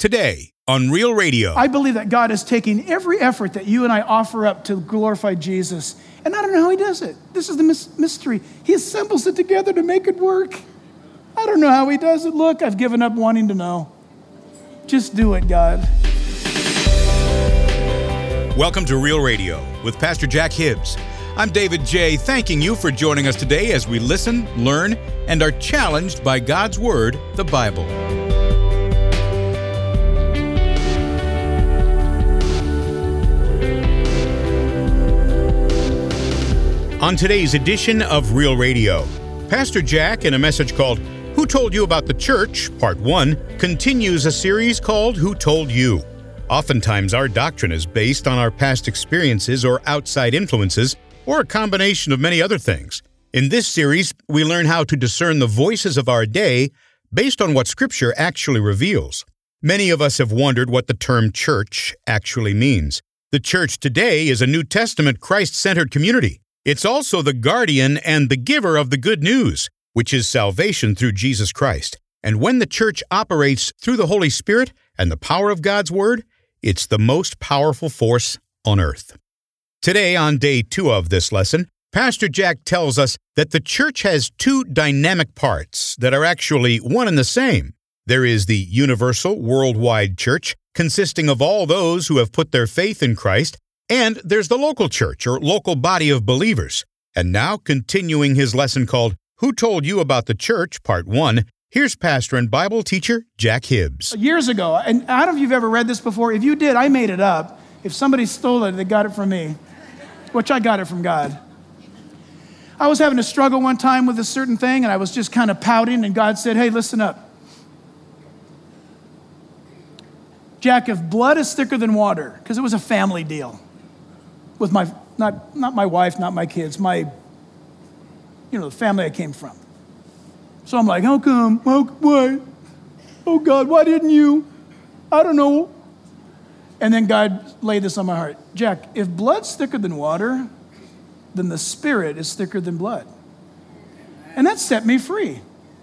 today on Real Radio. I believe that God is taking every effort that you and I offer up to glorify Jesus. And I don't know how he does it. This is the mystery. He assembles it together to make it work. I don't know how he does it. Look, I've given up wanting to know. Just do it, God. Welcome to Real Radio with Pastor Jack Hibbs. I'm David J., thanking you for joining us today as we listen, learn, and are challenged by God's Word, the Bible. On today's edition of Real Radio, Pastor Jack, in a message called Who Told You About the Church, Part 1, continues a series called Who Told You? Oftentimes, our doctrine is based on our past experiences or outside influences, or a combination of many other things. In this series, we learn how to discern the voices of our day based on what Scripture actually reveals. Many of us have wondered what the term church actually means. The church today is a New Testament Christ-centered community. It's also the guardian and the giver of the good news, which is salvation through Jesus Christ. And when the church operates through the Holy Spirit and the power of God's Word, it's the most powerful force on earth. Today, on day 2 of this lesson, Pastor Jack tells us that the church has 2 dynamic parts that are actually one and the same. There is the universal, worldwide church, consisting of all those who have put their faith in Christ, and there's the local church, or local body of believers. And now, continuing his lesson called Who Told You About the Church, Part 1, here's pastor and Bible teacher Jack Hibbs. Years ago, and I don't know if you've ever read this before. If you did, I made it up. If somebody stole it, they got it from me, which I got it from God. I was having a struggle one time with a certain thing, and I was just kind of pouting, and God said, hey, listen up. Jack, if blood is thicker than water, because it was a family deal with my, not my wife, not my kids, the family I came from. So I'm like, how come? Why? Oh, God, why didn't you? I don't know. And then God laid this on my heart. Jack, if blood's thicker than water, then the Spirit is thicker than blood. And that set me free.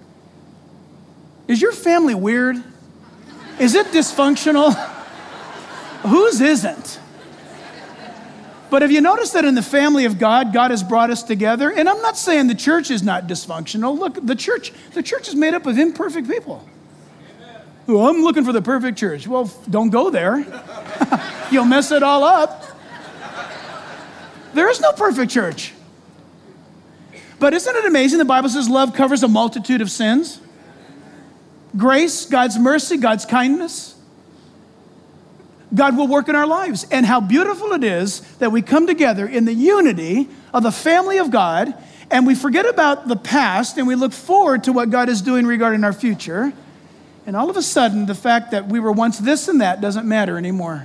Is your family weird? Is it dysfunctional? Whose isn't? But have you noticed that in the family of God, God has brought us together? And I'm not saying the church is not dysfunctional. Look, the church is made up of imperfect people. Well, I'm looking for the perfect church. Well, don't go there. You'll mess it all up. There is no perfect church. But isn't it amazing? The Bible says love covers a multitude of sins. Grace, God's mercy, God's kindness. God will work in our lives. And how beautiful it is that we come together in the unity of the family of God, and we forget about the past, and we look forward to what God is doing regarding our future. And all of a sudden, the fact that we were once this and that doesn't matter anymore.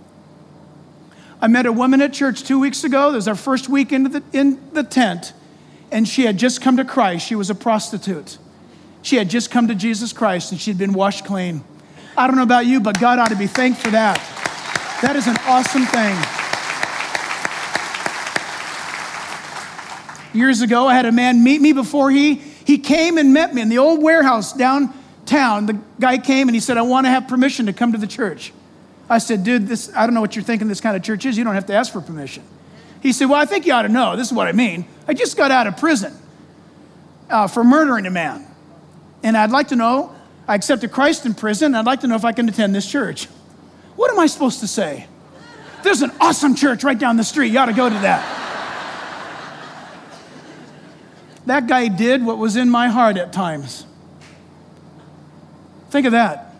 I met a woman at church 2 weeks ago. It was our first week in the tent, and she had just come to Christ. She was a prostitute. She had just come to Jesus Christ, and she'd been washed clean. I don't know about you, but God ought to be thanked for that. That is an awesome thing. Years ago, I had a man meet me before he came and met me in the old warehouse downtown. The guy came and he said, I want to have permission to come to the church. I said, dude, I don't know what you're thinking this kind of church is. You don't have to ask for permission. He said, well, I think you ought to know. This is what I mean. I just got out of prison for murdering a man. And I'd like to know, I accepted Christ in prison. I'd like to know if I can attend this church. What am I supposed to say? There's an awesome church right down the street. You ought to go to that. That guy did what was in my heart at times. Think of that.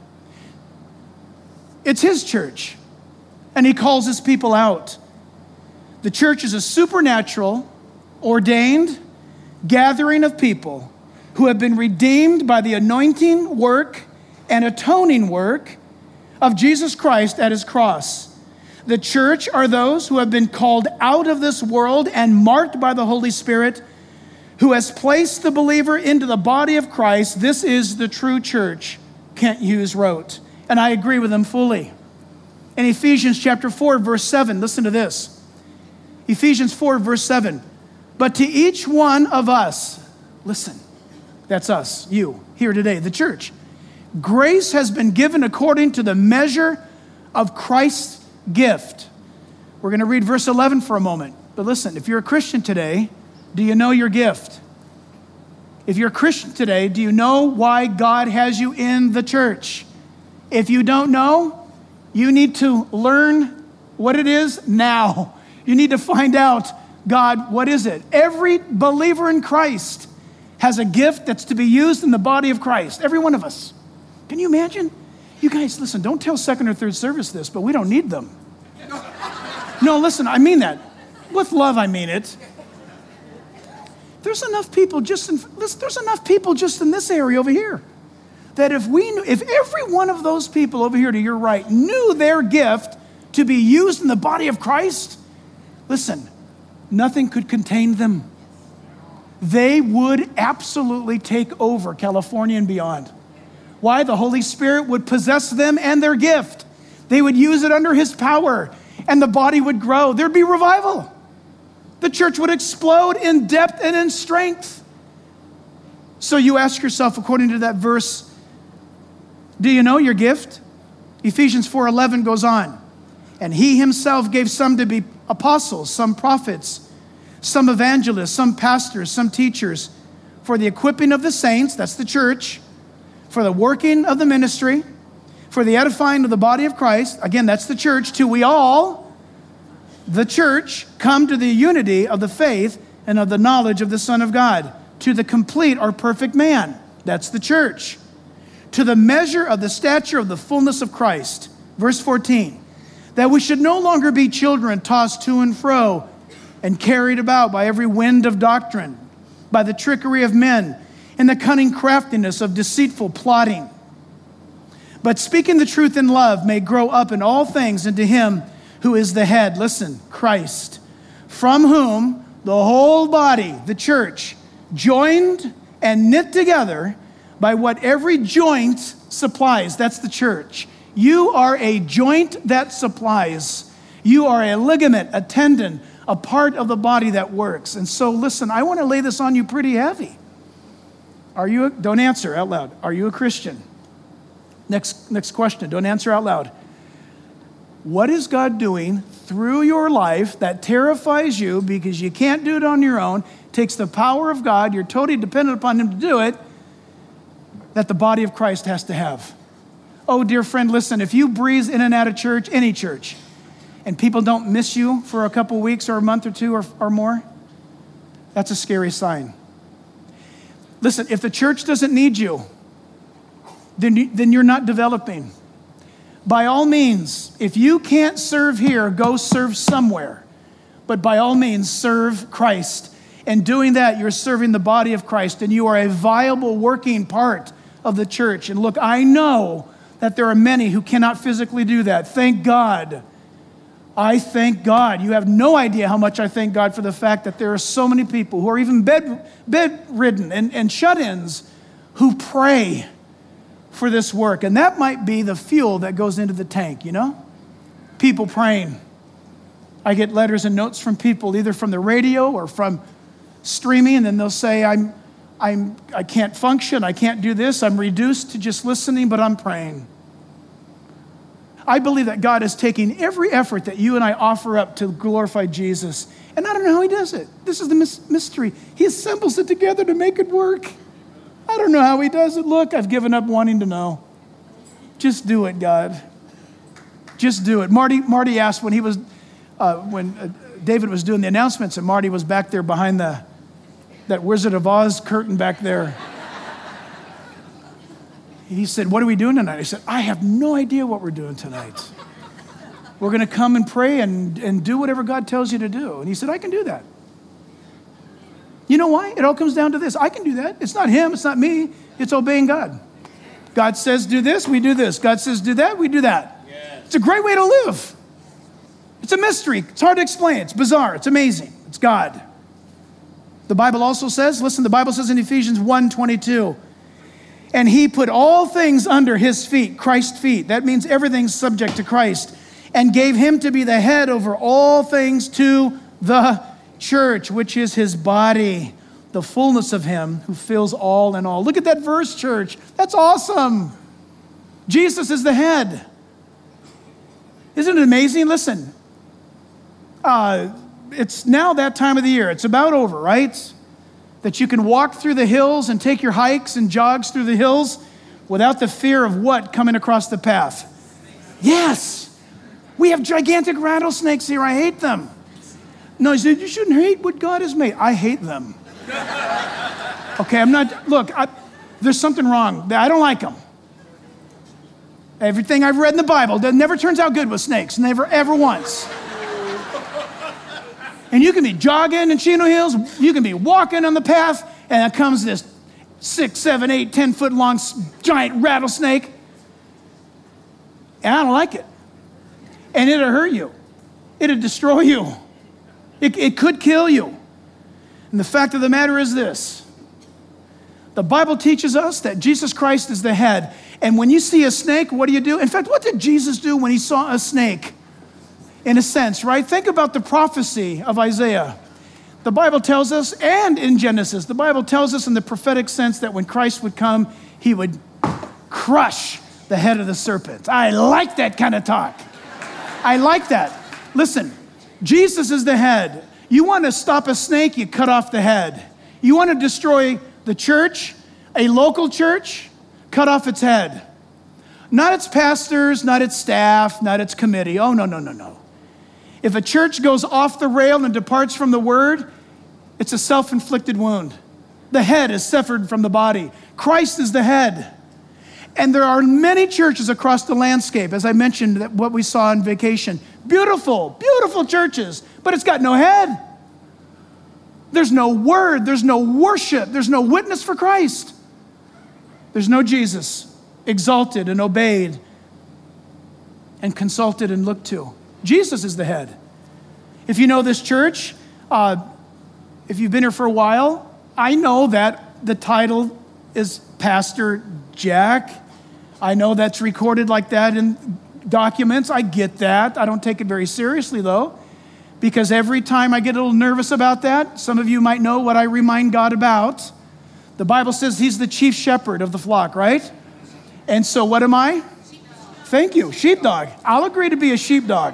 It's his church, and he calls his people out. The church is a supernatural, ordained gathering of people who have been redeemed by the anointing work and atoning work of Jesus Christ at his cross. The church are those who have been called out of this world and marked by the Holy Spirit, who has placed the believer into the body of Christ. This is the true church, Kent Hughes wrote. And I agree with him fully. In Ephesians chapter 4, verse 7, listen to this. Ephesians 4, verse 7. But to each one of us, listen, that's us, you, here today, the church. Grace has been given according to the measure of Christ's gift. We're going to read verse 11 for a moment. But listen, if you're a Christian today, do you know your gift? If you're a Christian today, do you know why God has you in the church? If you don't know, you need to learn what it is now. You need to find out, God, what is it? Every believer in Christ has a gift that's to be used in the body of Christ. Every one of us. Can you imagine? You guys, listen, don't tell second or third service this, but we don't need them. No, listen, I mean that. With love, I mean it. There's enough people just in this area over here that if every one of those people over here to your right knew their gift to be used in the body of Christ, listen, nothing could contain them. They would absolutely take over California and beyond. Why? The Holy Spirit would possess them and their gift. They would use it under His power, and the body would grow. There'd be revival. The church would explode in depth and in strength. So you ask yourself, according to that verse, do you know your gift? Ephesians 4:11 goes on. And He Himself gave some to be apostles, some prophets, some evangelists, some pastors, some teachers, for the equipping of the saints, that's the church, for the working of the ministry, for the edifying of the body of Christ, again, that's the church, till we all, the church, come to the unity of the faith and of the knowledge of the Son of God, to the complete or perfect man, that's the church, to the measure of the stature of the fullness of Christ. Verse 14, that we should no longer be children tossed to and fro and carried about by every wind of doctrine, by the trickery of men, and the cunning craftiness of deceitful plotting. But speaking the truth in love may grow up in all things into Him who is the head, listen, Christ, from whom the whole body, the church, joined and knit together by what every joint supplies, that's the church. You are a joint that supplies. You are a ligament, a tendon, a part of the body that works. And so listen, I want to lay this on you pretty heavy. Don't answer out loud. Are you a Christian? Next question. Don't answer out loud. What is God doing through your life that terrifies you because you can't do it on your own, takes the power of God, you're totally dependent upon Him to do it, that the body of Christ has to have? Oh, dear friend, listen, if you breeze in and out of church, any church, and people don't miss you for a couple weeks or a month or two or more, that's a scary sign. Listen, if the church doesn't need you, then you're not developing. By all means, if you can't serve here, go serve somewhere. But by all means, serve Christ. And doing that, you're serving the body of Christ, and you are a viable working part of the church. And look, I know that there are many who cannot physically do that. Thank God. I thank God. You have no idea how much I thank God for the fact that there are so many people who are even bedridden and shut-ins who pray for this work. And that might be the fuel that goes into the tank, you know? People praying. I get letters and notes from people, either from the radio or from streaming, and then they'll say, I can't function, I can't do this, I'm reduced to just listening, but I'm praying. I believe that God is taking every effort that you and I offer up to glorify Jesus. And I don't know how He does it. This is the mystery. He assembles it together to make it work. I don't know how He does it. Look, I've given up wanting to know. Just do it, God. Just do it. Marty asked when David was doing the announcements, and Marty was back there behind that Wizard of Oz curtain back there. He said, what are we doing tonight? I said, I have no idea what we're doing tonight. We're going to come and pray and do whatever God tells you to do. And he said, I can do that. You know why? It all comes down to this. I can do that. It's not him. It's not me. It's obeying God. God says do this, we do this. God says do that, we do that. Yes. It's a great way to live. It's a mystery. It's hard to explain. It's bizarre. It's amazing. It's God. The Bible also says, listen, the Bible says in Ephesians 1:22, and He put all things under His feet, Christ's feet. That means everything's subject to Christ. And gave Him to be the head over all things to the church, which is His body, the fullness of Him who fills all in all. Look at that verse, church. That's awesome. Jesus is the head. Isn't it amazing? Listen, it's now that time of the year. It's about over, right? That you can walk through the hills and take your hikes and jogs through the hills without the fear of what coming across the path? Yes. We have gigantic rattlesnakes here. I hate them. No, he said, you shouldn't hate what God has made. I hate them. Okay, there's something wrong. I don't like them. Everything I've read in the Bible, that never turns out good with snakes. Never, ever once. And you can be jogging in Chino Hills, you can be walking on the path, and it comes this 6, 7, 8, 10 foot long giant rattlesnake. And I don't like it. And it'll hurt you. It'll destroy you. It could kill you. And the fact of the matter is this. The Bible teaches us that Jesus Christ is the head. And when you see a snake, what do you do? In fact, what did Jesus do when he saw a snake? In a sense, right? Think about the prophecy of Isaiah. The Bible tells us, and in Genesis, the Bible tells us in the prophetic sense that when Christ would come, he would crush the head of the serpent. I like that kind of talk. I like that. Listen, Jesus is the head. You want to stop a snake, you cut off the head. You want to destroy the church, a local church, cut off its head. Not its pastors, not its staff, not its committee. Oh, no. If a church goes off the rail and departs from the word, it's a self-inflicted wound. The head is severed from the body. Christ is the head. And there are many churches across the landscape, as I mentioned, that what we saw on vacation. Beautiful, beautiful churches, but it's got no head. There's no word, there's no worship, there's no witness for Christ. There's no Jesus exalted and obeyed and consulted and looked to. Jesus is the head. If you know this church, if you've been here for a while, I know that the title is Pastor Jack. I know that's recorded like that in documents. I get that. I don't take it very seriously, though, because every time I get a little nervous about that, some of you might know what I remind God about. The Bible says he's the chief shepherd of the flock, right? And so what am I? Thank you, sheepdog. I'll agree to be a sheepdog.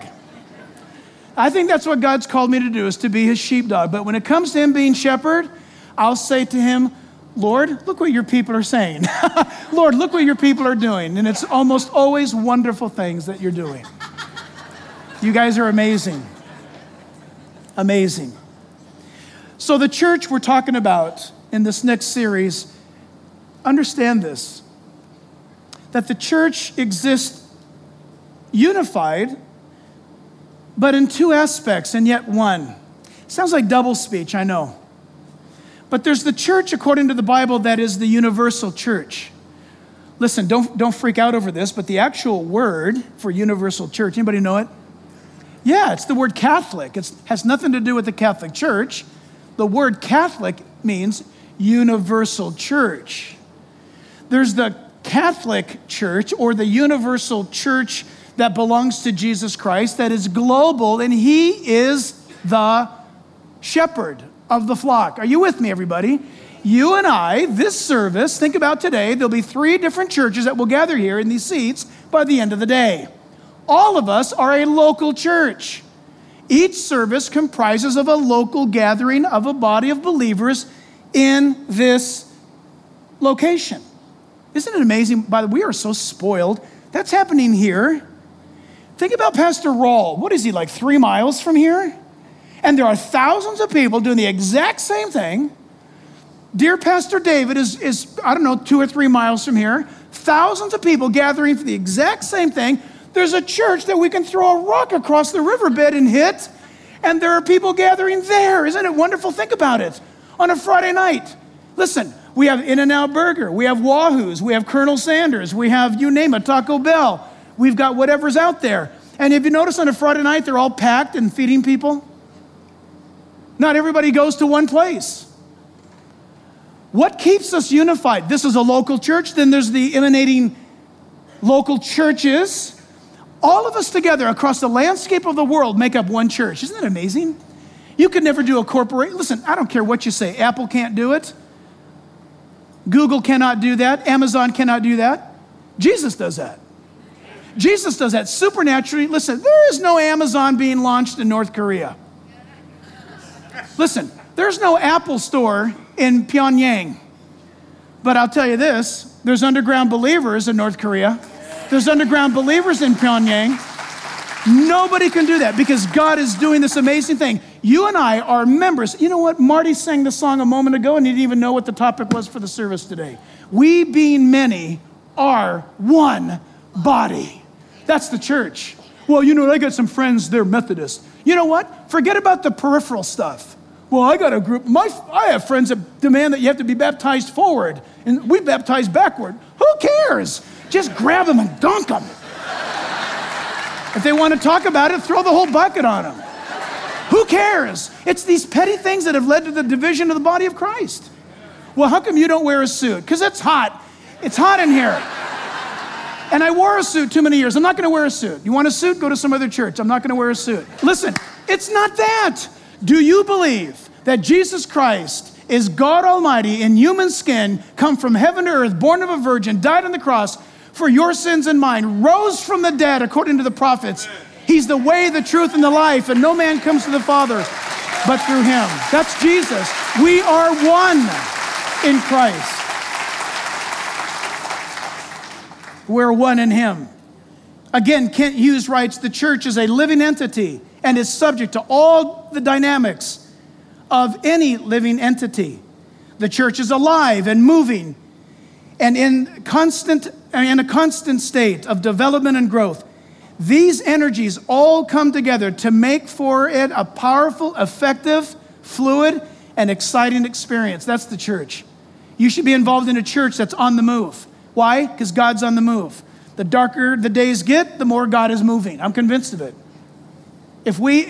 I think that's what God's called me to do, is to be his sheepdog. But when it comes to him being shepherd, I'll say to him, Lord, look what your people are saying. Lord, look what your people are doing. And it's almost always wonderful things that you're doing. You guys are amazing. Amazing. So the church we're talking about in this next series, understand this, that the church exists unified, but in two aspects and yet one. Sounds like double speech, I know. But there's the church according to the Bible that is the universal church. Listen, don't freak out over this, but the actual word for universal church, anybody know it? Yeah, it's the word Catholic. It has nothing to do with the Catholic Church. The word Catholic means universal church. There's the Catholic Church, or the universal church that belongs to Jesus Christ, that is global, and he is the shepherd of the flock. Are you with me, everybody? You and I, this service, think about today, there'll be 3 different churches that will gather here in these seats by the end of the day. All of us are a local church. Each service comprises of a local gathering of a body of believers in this location. Isn't it amazing? By the way, we are so spoiled. That's happening here. Think about Pastor Rawl. What is he, like 3 miles from here? And there are thousands of people doing the exact same thing. Dear Pastor David is 2 or 3 miles from here. Thousands of people gathering for the exact same thing. There's a church that we can throw a rock across the riverbed and hit, and there are people gathering there. Isn't it wonderful? Think about it. On a Friday night. Listen, we have In-N-Out Burger. We have Wahoo's. We have Colonel Sanders. We have, you name it, Taco Bell. We've got whatever's out there. And if you notice on a Friday night, they're all packed and feeding people. Not everybody goes to one place. What keeps us unified? This is a local church. Then there's the emanating local churches. All of us together across the landscape of the world make up one church. Isn't that amazing? You could never do a corporate. Listen, I don't care what you say. Apple can't do it. Google cannot do that. Amazon cannot do that. Jesus does that. Jesus does that supernaturally. Listen, there is no Amazon being launched in North Korea. Listen, there's no Apple store in Pyongyang. But I'll tell you this, there's underground believers in North Korea. There's underground believers in Pyongyang. Nobody can do that because God is doing this amazing thing. You and I are members. You know what? Marty sang the song a moment ago and he didn't even know what the topic was for the service today. We being many are one body. That's the church. Well, you know, I got some friends, they're Methodist. You know what? Forget about the peripheral stuff. Well, I got a group, I have friends that demand that you have to be baptized forward, and we baptize backward. Who cares? Just grab them and dunk them. If they want to talk about it, throw the whole bucket on them. Who cares? It's these petty things that have led to the division of the body of Christ. Well, how come you don't wear a suit? Because it's hot. It's hot in here. And I wore a suit too many years. I'm not going to wear a suit. You want a suit? Go to some other church. I'm not going to wear a suit. Listen, it's not that. Do you believe that Jesus Christ is God Almighty in human skin, come from heaven to earth, born of a virgin, died on the cross for your sins and mine, rose from the dead according to the prophets? He's the way, the truth, and the life, and no man comes to the Father but through him. That's Jesus. We are one in Christ. We're one in him. Again, Kent Hughes writes, the church is a living entity and is subject to all the dynamics of any living entity. The church is alive and moving and in a constant state of development and growth. These energies all come together to make for it a powerful, effective, fluid, and exciting experience. That's the church. You should be involved in a church that's on the move. Why? Because God's on the move. The darker the days get, the more God is moving. I'm convinced of it. If we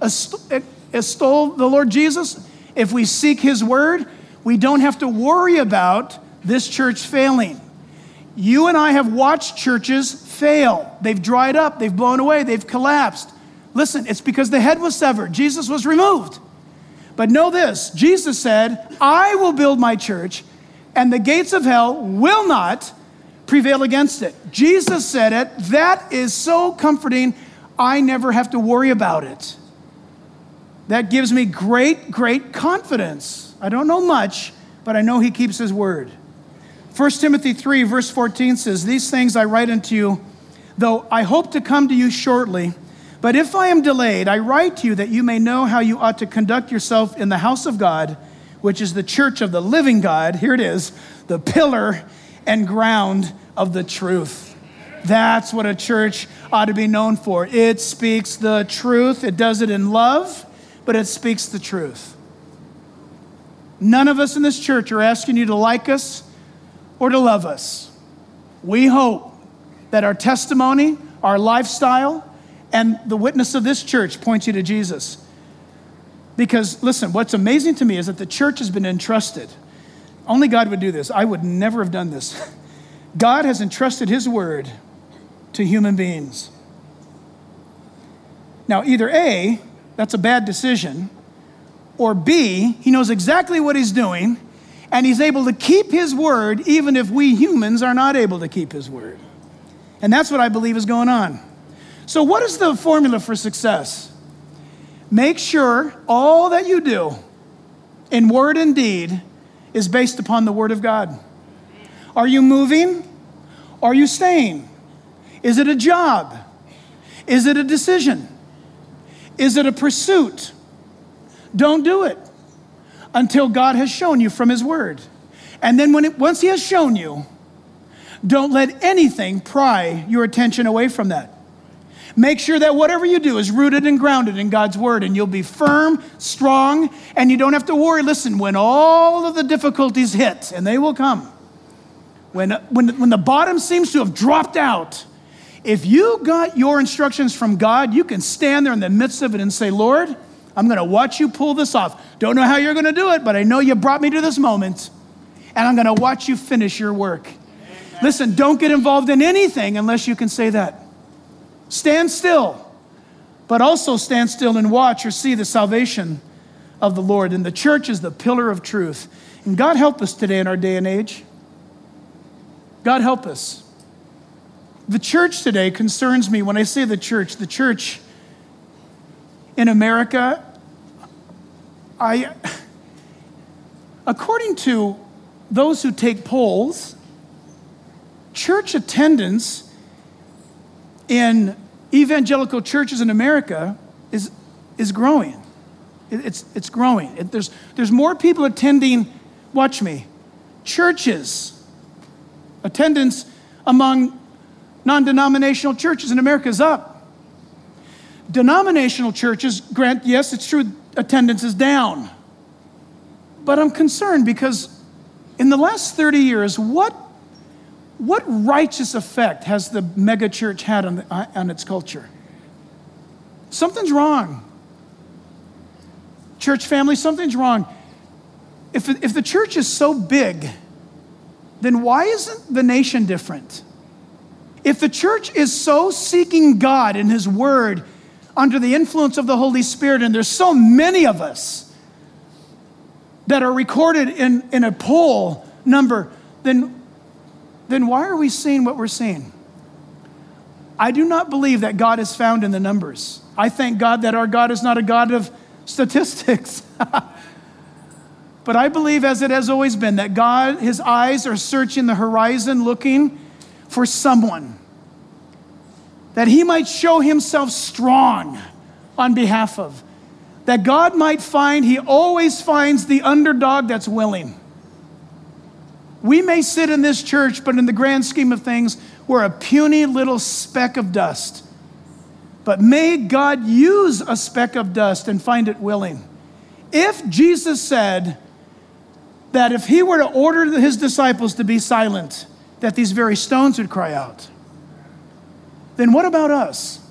extol the Lord Jesus, if we seek his word, we don't have to worry about this church failing. You and I have watched churches fail. They've dried up, they've blown away, they've collapsed. Listen, it's because the head was severed. Jesus was removed. But know this, Jesus said, I will build my church, and the gates of hell will not prevail against it. Jesus said it. That is so comforting. I never have to worry about it. That gives me great, great confidence. I don't know much, but I know he keeps his word. 1 Timothy 3, verse 14 says, these things I write unto you, though I hope to come to you shortly. But if I am delayed, I write to you that you may know how you ought to conduct yourself in the house of God, which is the church of the living God. Here it is, the pillar and ground of the truth. That's what a church ought to be known for. It speaks the truth. It does it in love, but it speaks the truth. None of us in this church are asking you to like us or to love us. We hope that our testimony, our lifestyle, and the witness of this church points you to Jesus. Because, listen, what's amazing to me is that the church has been entrusted. Only God would do this. I would never have done this. God has entrusted his word to human beings. Now, either A, that's a bad decision, or B, he knows exactly what he's doing, and he's able to keep his word even if we humans are not able to keep his word. And that's what I believe is going on. So what is the formula for success? Make sure all that you do in word and deed is based upon the word of God. Are you moving? Are you staying? Is it a job? Is it a decision? Is it a pursuit? Don't do it until God has shown you from his word. And then once he has shown you, don't let anything pry your attention away from that. Make sure that whatever you do is rooted and grounded in God's word, and you'll be firm, strong, and you don't have to worry. Listen, when all of the difficulties hit, and they will come, when the bottom seems to have dropped out, if you got your instructions from God, you can stand there in the midst of it and say, Lord, I'm going to watch you pull this off. Don't know how you're going to do it, but I know you brought me to this moment, and I'm going to watch you finish your work. Amen. Listen, don't get involved in anything unless you can say that. Stand still, but also stand still and watch or see the salvation of the Lord. And the church is the pillar of truth. And God help us today in our day and age. God help us. The church today concerns me. When I say the church in America, according to those who take polls, church attendance in evangelical churches in America is growing. It's growing. There's more people attending, watch me, churches. Attendance among non-denominational churches in America is up. Denominational churches, grant, yes, it's true, attendance is down. But I'm concerned because in the last 30 years, what righteous effect has the megachurch had on its culture? Something's wrong. Church family, something's wrong. If the church is so big, then why isn't the nation different? If the church is so seeking God and His Word under the influence of the Holy Spirit, and there's so many of us that are recorded in a poll number, then why are we seeing what we're seeing? I do not believe that God is found in the numbers. I thank God that our God is not a God of statistics. But I believe, as it has always been, that God, His eyes are searching the horizon looking for someone that He might show Himself strong on behalf of. That God might find, He always finds the underdog that's willing. We may sit in this church, but in the grand scheme of things, we're a puny little speck of dust. But may God use a speck of dust and find it willing. If Jesus said that if He were to order His disciples to be silent, that these very stones would cry out, then what about us?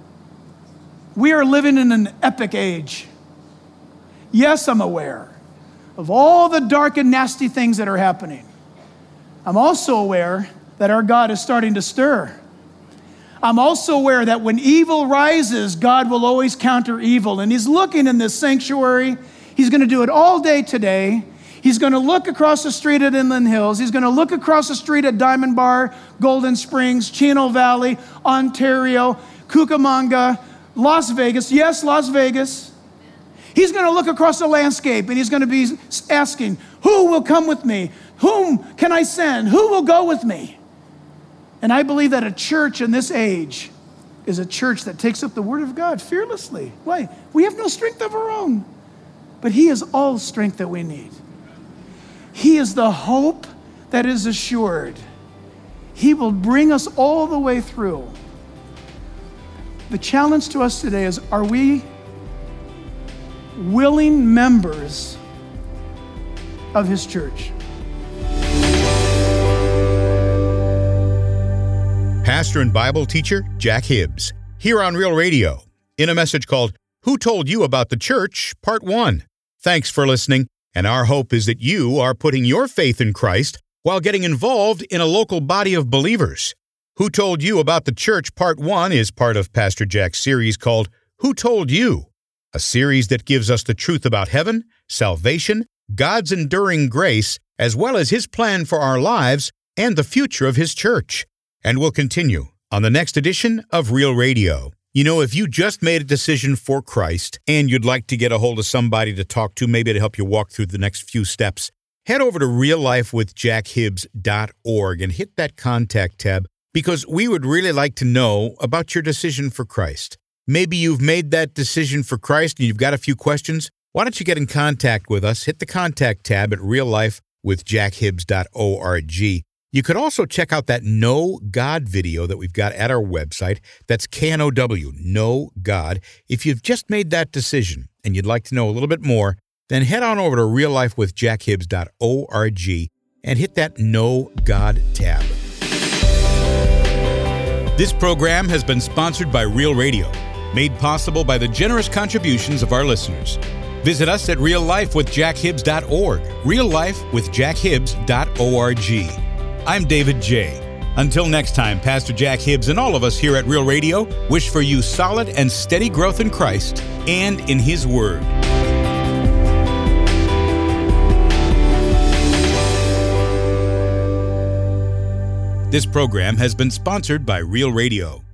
We are living in an epic age. Yes, I'm aware of all the dark and nasty things that are happening. I'm also aware that our God is starting to stir. I'm also aware that when evil rises, God will always counter evil. And He's looking in this sanctuary. He's going to do it all day today. He's going to look across the street at Inland Hills. He's going to look across the street at Diamond Bar, Golden Springs, Chino Valley, Ontario, Cucamonga, Las Vegas. Yes, Las Vegas. He's going to look across the landscape and He's going to be asking, who will come with me? Whom can I send? Who will go with me? And I believe that a church in this age is a church that takes up the Word of God fearlessly. Why? We have no strength of our own, but He is all strength that we need. He is the hope that is assured. He will bring us all the way through. The challenge to us today is, are we willing members of His church? Pastor and Bible teacher Jack Hibbs, here on Real Radio, in a message called Who Told You About the Church, Part 1. Thanks for listening, and our hope is that you are putting your faith in Christ while getting involved in a local body of believers. Who Told You About the Church, Part 1 is part of Pastor Jack's series called Who Told You?, a series that gives us the truth about heaven, salvation, God's enduring grace, as well as His plan for our lives and the future of His church. And we'll continue on the next edition of Real Radio. You know, if you just made a decision for Christ and you'd like to get a hold of somebody to talk to, maybe to help you walk through the next few steps, head over to reallifewithjackhibbs.org and hit that contact tab, because we would really like to know about your decision for Christ. Maybe you've made that decision for Christ and you've got a few questions. Why don't you get in contact with us? Hit the contact tab at reallifewithjackhibbs.org. You could also check out that Know God video that we've got at our website. That's KNOW, Know God. If you've just made that decision and you'd like to know a little bit more, then head on over to reallifewithjackhibbs.org and hit that Know God tab. This program has been sponsored by Real Radio, made possible by the generous contributions of our listeners. Visit us at reallifewithjackhibbs.org, reallifewithjackhibbs.org. I'm David J. Until next time, Pastor Jack Hibbs and all of us here at Real Radio wish for you solid and steady growth in Christ and in His Word. This program has been sponsored by Real Radio.